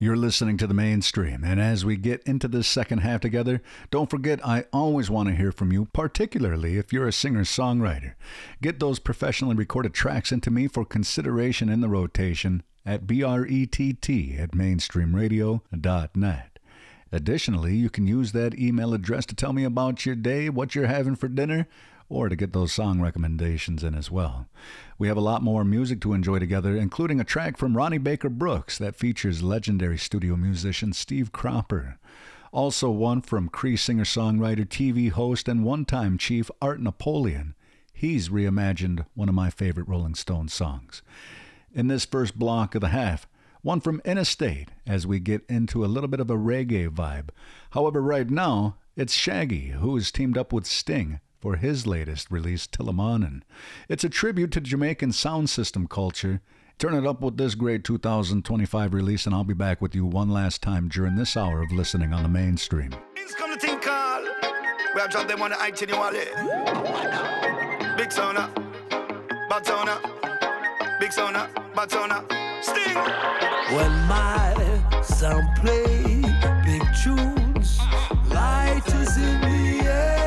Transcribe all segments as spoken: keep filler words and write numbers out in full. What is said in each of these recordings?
You're listening to The Mainstream, and as we get into this second half together, don't forget I always want to hear from you, particularly if you're a singer-songwriter. Get those professionally recorded tracks into me for consideration in the rotation at B R E T T at mainstream radio dot net. Additionally, you can use that email address to tell me about your day, what you're having for dinner, or to get those song recommendations in as well. We have a lot more music to enjoy together, including a track from Ronnie Baker Brooks that features legendary studio musician Steve Cropper. Also one from Cree singer-songwriter, T V host, and one-time chief Art Napoleon. He's reimagined one of my favorite Rolling Stones songs. In this first block of the half, one from Interstate as we get into a little bit of a reggae vibe. However, right now, it's Shaggy, who has teamed up with Sting for his latest release, Tillamanin. It's a tribute to Jamaican sound system culture. Turn it up with this great two thousand twenty-five release, and I'll be back with you one last time during this hour of listening on The Mainstream. It's come to think call. We have dropped them on the I T N wallet. Big Sona, Bad Sona, Big Sona, Bad Sona, Sting. When my sound play big tunes, light is in the air.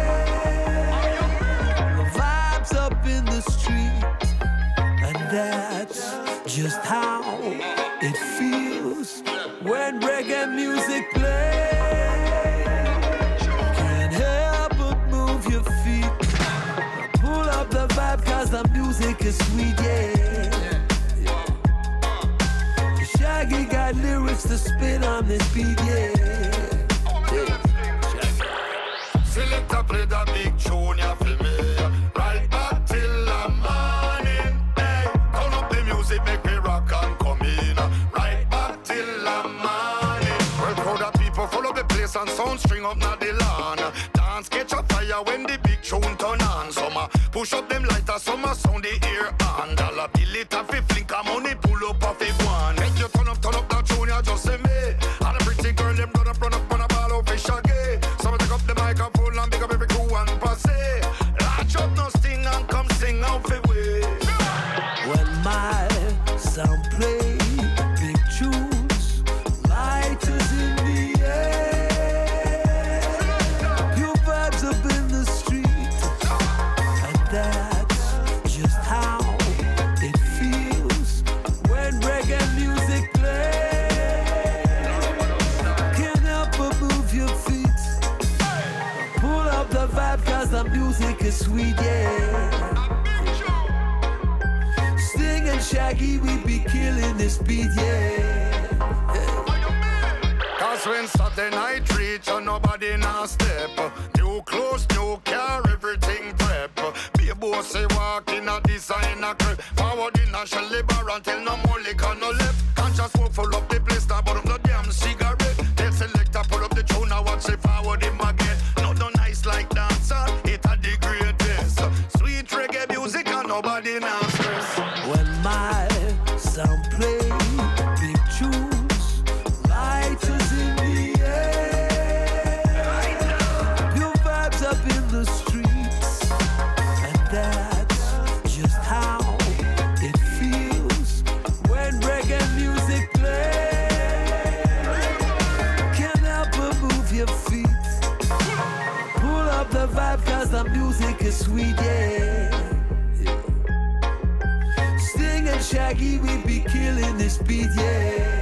Up in the street, and that's just how it feels when reggae music plays. Can't help but move your feet, pull up the vibe cause the music is sweet, yeah, yeah. Shaggy got lyrics to spin on this beat, yeah, yeah. Selector play the big tune, you feel me? Right back till the morning, hey. Turn up the music, make me rock and come in. Right back till the morning. Well, crowd of people follow the place and sound string up na the lawn. Dance catch a fire when the big tune turn on. Some a push up them lighters, some a sound the ear on. Dollar bill it a fi flick a money pull up a fi one. Make you turn up, turn up that tune, you just say me. And a pretty girl them run up, run up, run a ball out fi Shaggy. Some take up the microphone and pick up every crew and passe. Latch up no sting and come sing out fi way. When my sound play big tunes, light is in the air. Your vibes up in the street, and that's just how it feels when reggae music plays. Can't help but move your feet, pull up the vibe cause the music is sweet, yeah. Sting and Shaggy, we be killing this beat, yeah, yeah. Cause when Saturday night reach and nobody now step, new clothes, new car, everything prep. Be a boss say walk in a designer crib, forward in a Shelly bar until no more liquor no left. Conscious smoke full up the place, now but up no damn cigarette. Tell selector pull up the tune, now watch it forward in my get. Not no nice like dancer, it a the greatest. Sweet reggae music and nobody now stress. When my sound play big tunes, light is in the air. Your vibes up in the streets, and that's just how it feels when reggae music plays. Can't help but move your feet, pull up the vibe cause the music is sweet, yeah. Sting and Shaggy, we be killing this beat, yeah.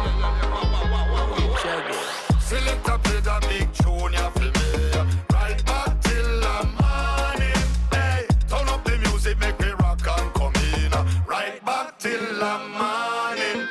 Selector play the big tune, you feel me? Right back till the morning, hey. Turn up the music, make me rock and come in. Right back till the morning.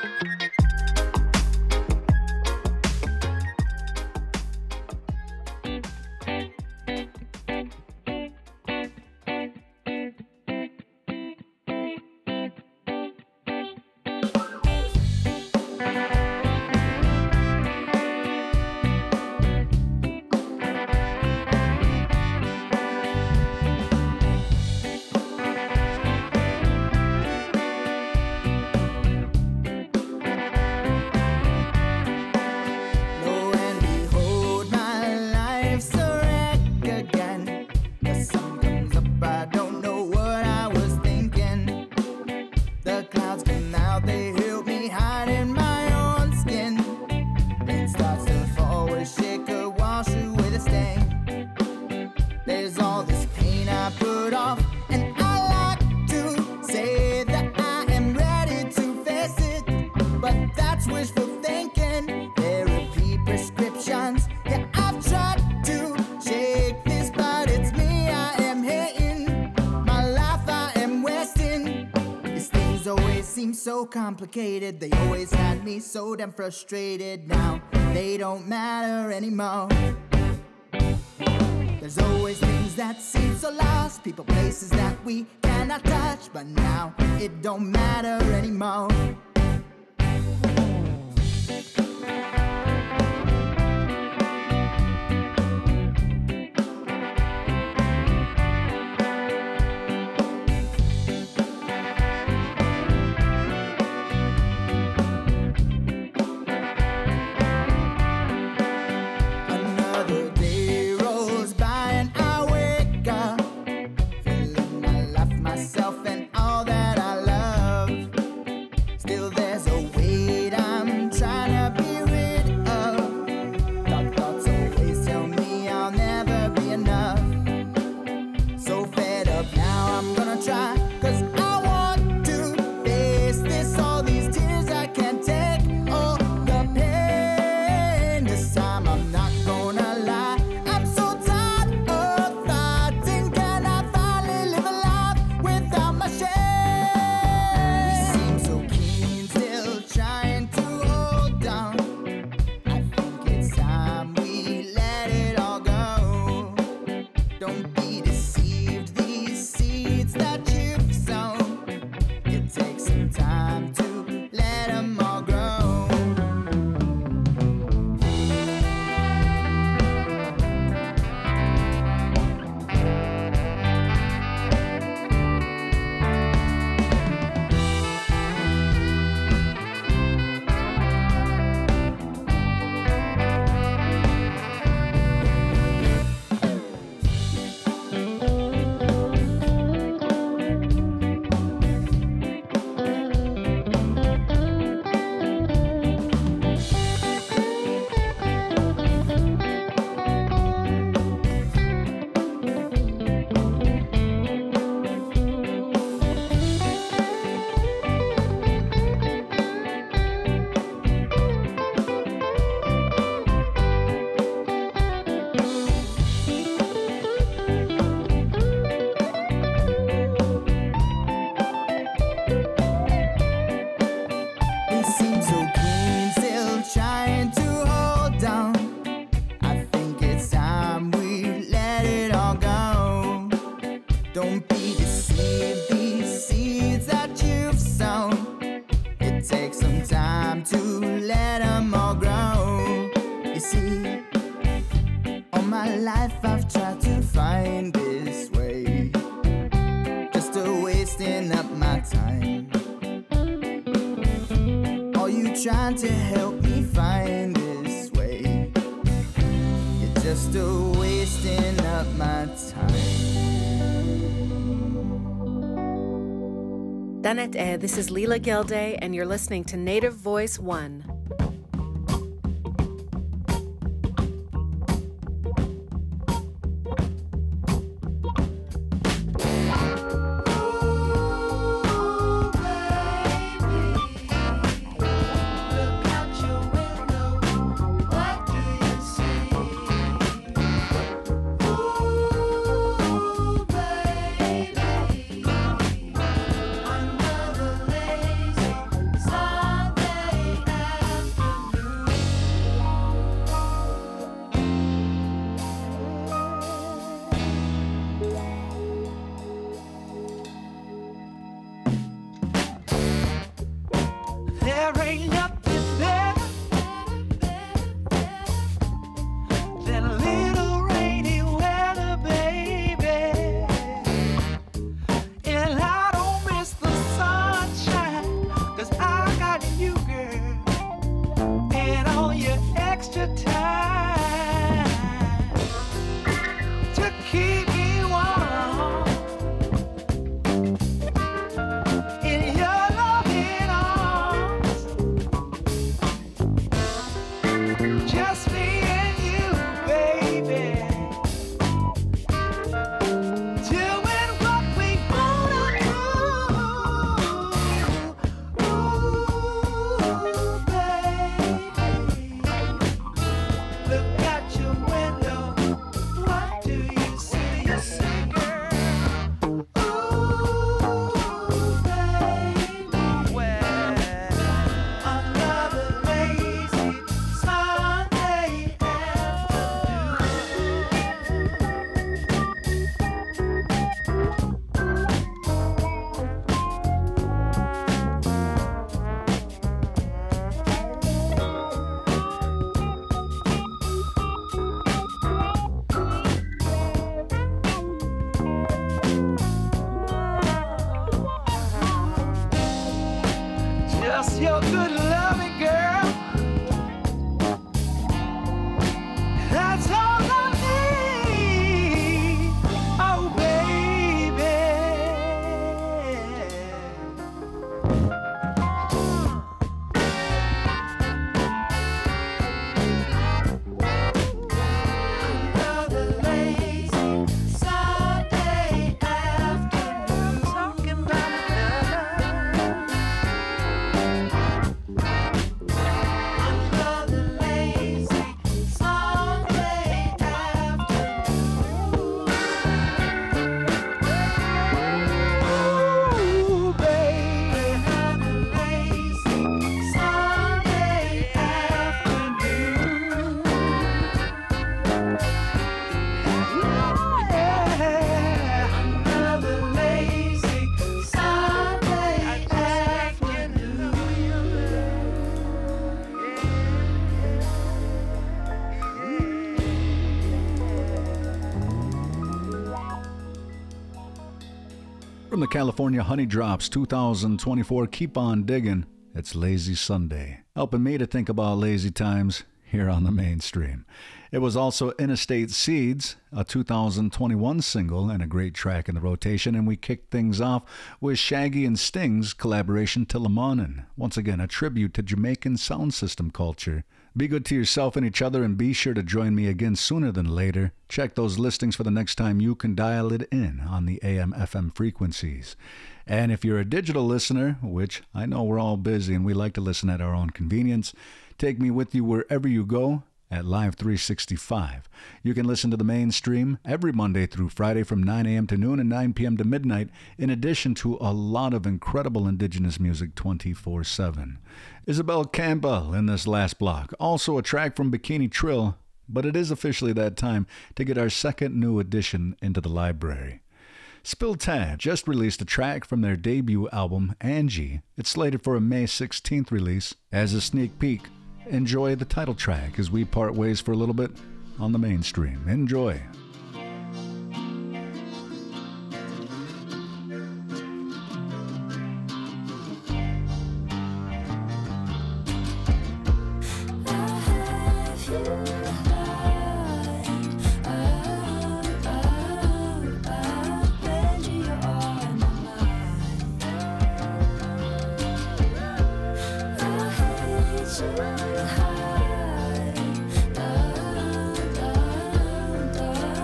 complicated. They always had me so damn frustrated. Now they don't matter anymore. There's always things that seem so lost, people, places that we cannot touch, but now it don't matter anymore. Trying to help me find this way. You're just a wasting up my time. Danet e, this is Leela Gilday, and you're listening to Native Voice One. your good loving, girl. That's all I need. Oh, baby. Another lazy Sunday afternoon, talking about another lazy Sunday afternoon. Ooh, baby, another lazy Sunday afternoon. Yeah, another lazy Sunday afternoon. From the California Honey Drops two thousand twenty-four, Keep On Diggin', it's Lazy Sunday, helping me to think about lazy times here on the mainstream. It was also Interstate Seeds, a two thousand twenty-one single and a great track in the rotation, and we kicked things off with Shaggy and Sting's collaboration Till the Mornin'. Once again, a tribute to Jamaican sound system culture. Be good to yourself and each other, and be sure to join me again sooner than later. Check those listings for the next time you can dial it in on the A M F M frequencies. And if you're a digital listener, which I know we're all busy and we like to listen at our own convenience, take me with you wherever you go at Live three sixty-five. You can listen to the mainstream every Monday through Friday from nine a.m. to noon and nine p.m. to midnight, in addition to a lot of incredible indigenous music twenty-four seven. Isabel Campbell in this last block, also a track from Bikini Trill, but it is officially that time to get our second new addition into the library. Spill Tad just released a track from their debut album, Angie. It's slated for a May sixteenth release. As a sneak peek, enjoy the title track as we part ways for a little bit on the mainstream. Enjoy. High, uh, uh, uh.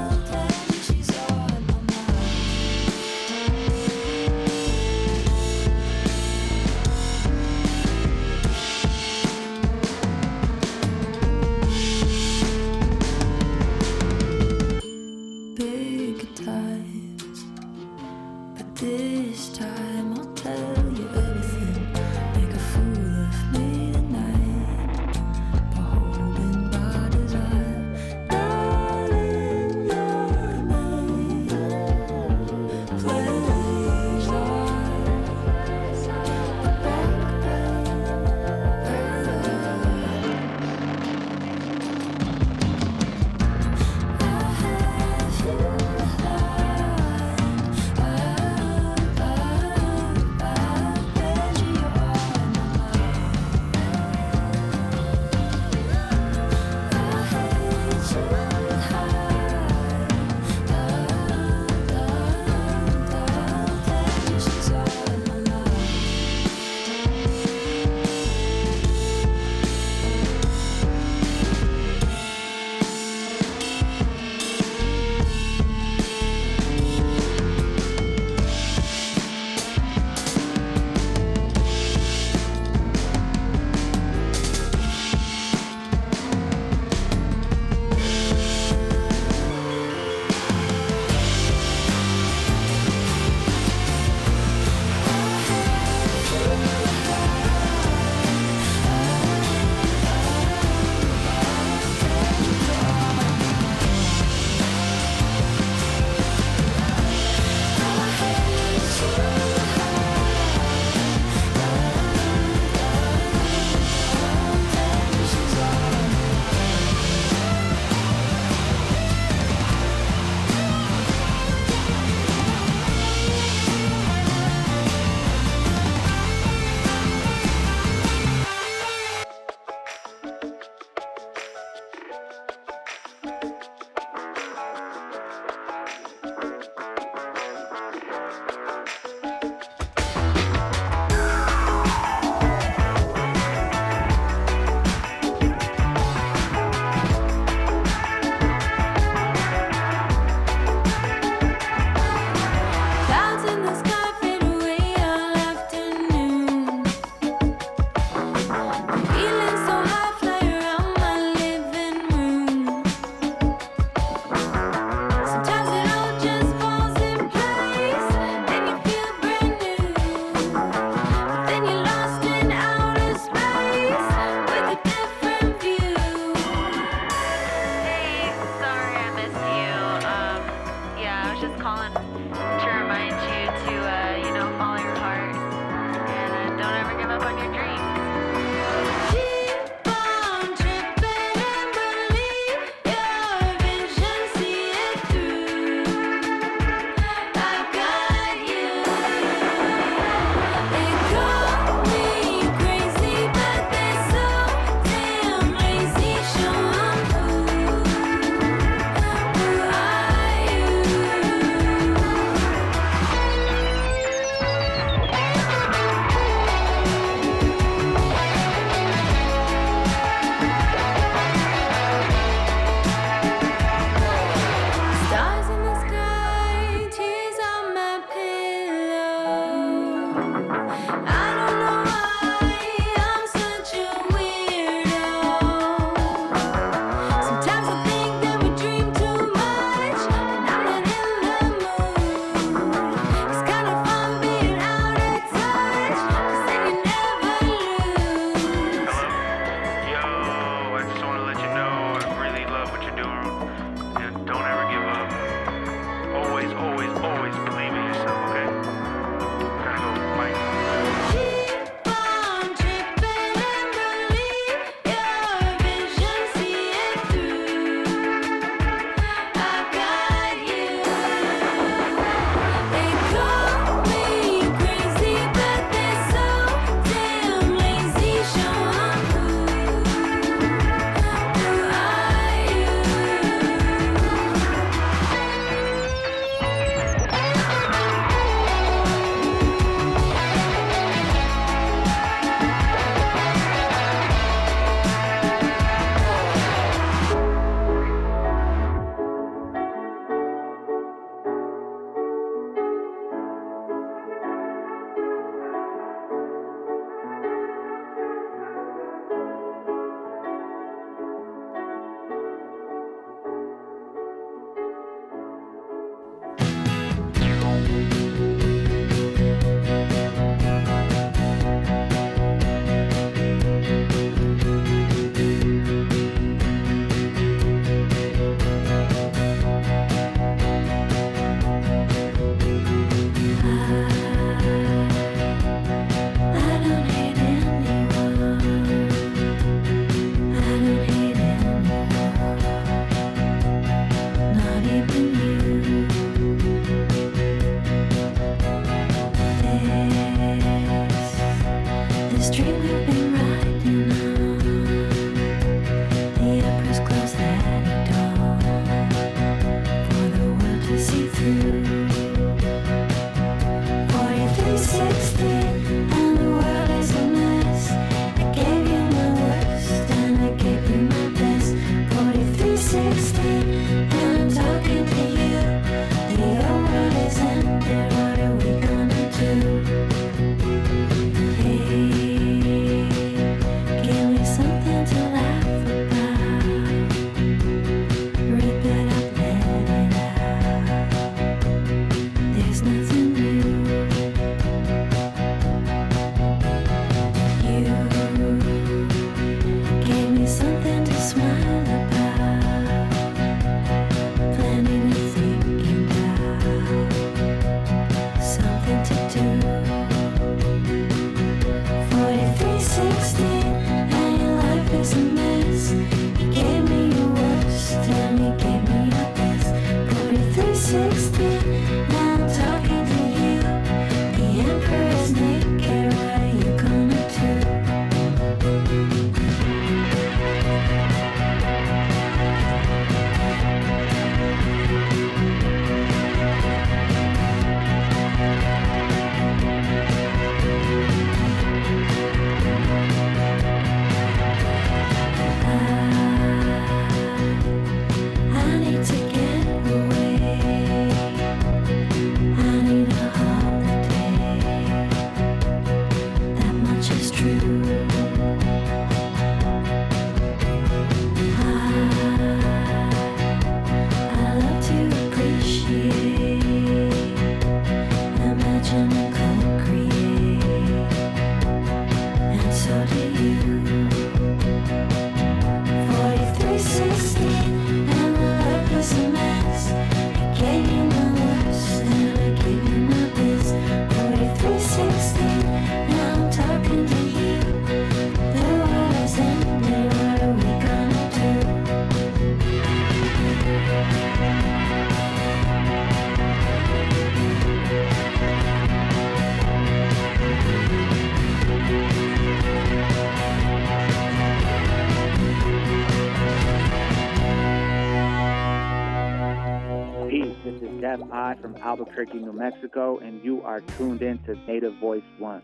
Jeff I from Albuquerque, New Mexico, and you are tuned in to Native Voice One.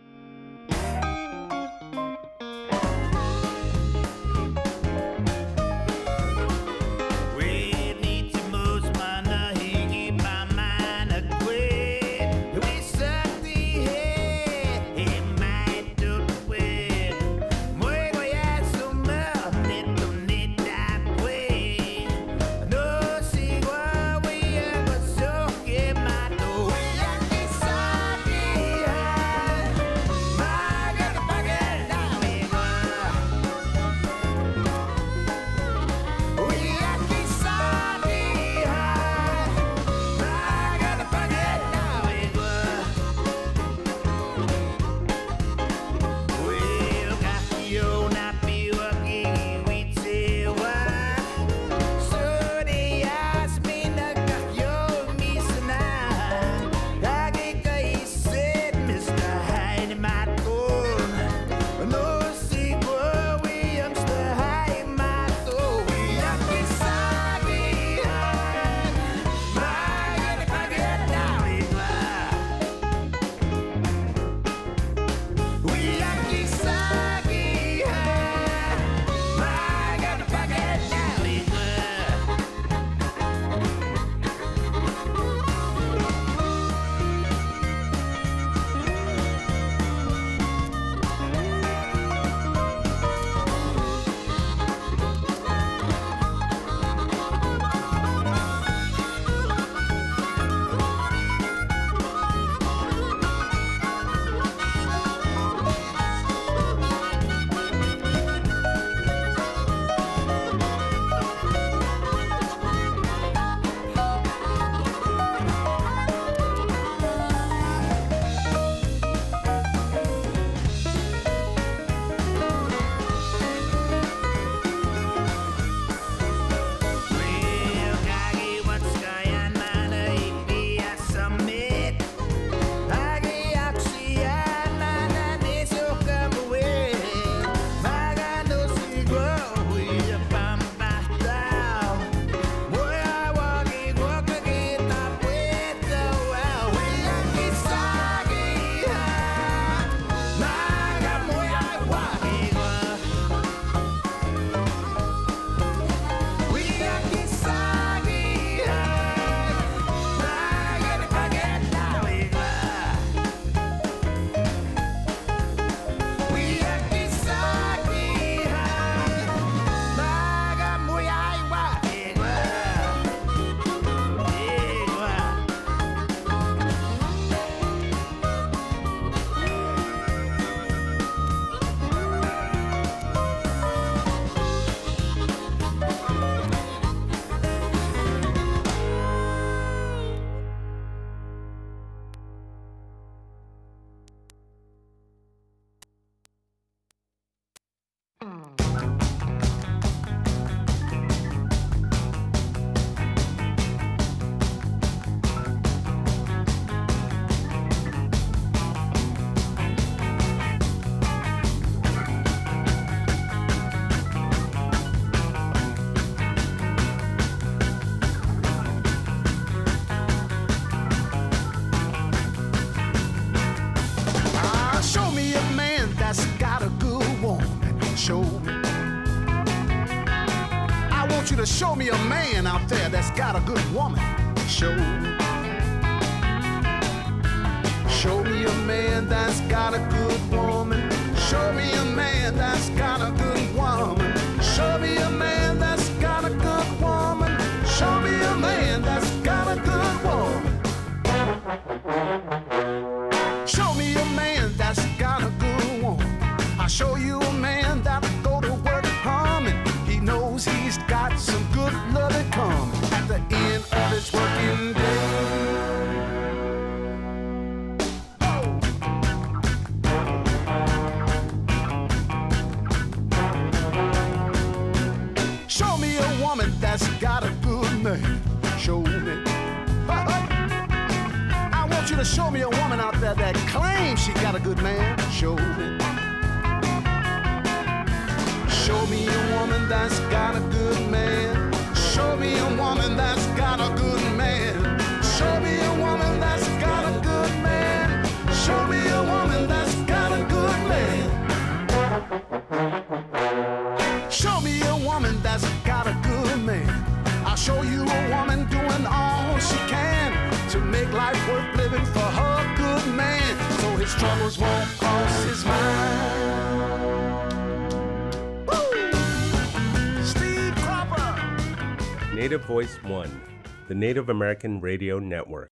To show me a man out there that's got a good woman. Show me. Show me a man that's got a good woman. Show me a man that's got a good woman. Show me a man that's got a good woman. Show me a man that's got a good woman. Show me a man that's got a good woman. I'll show you a man that'll go to work humming. He knows he's got some good loving coming at the end of his working day. Show me a woman that's got a good man. Show me. I want you to show me a woman out there that claims she got a good man. Show me. Show me a woman that's got a good man. Show me a woman that's got a good man. Show troubles won't cross his mind. Woo! Steve Cropper. Native Voice One, the Native American Radio Network.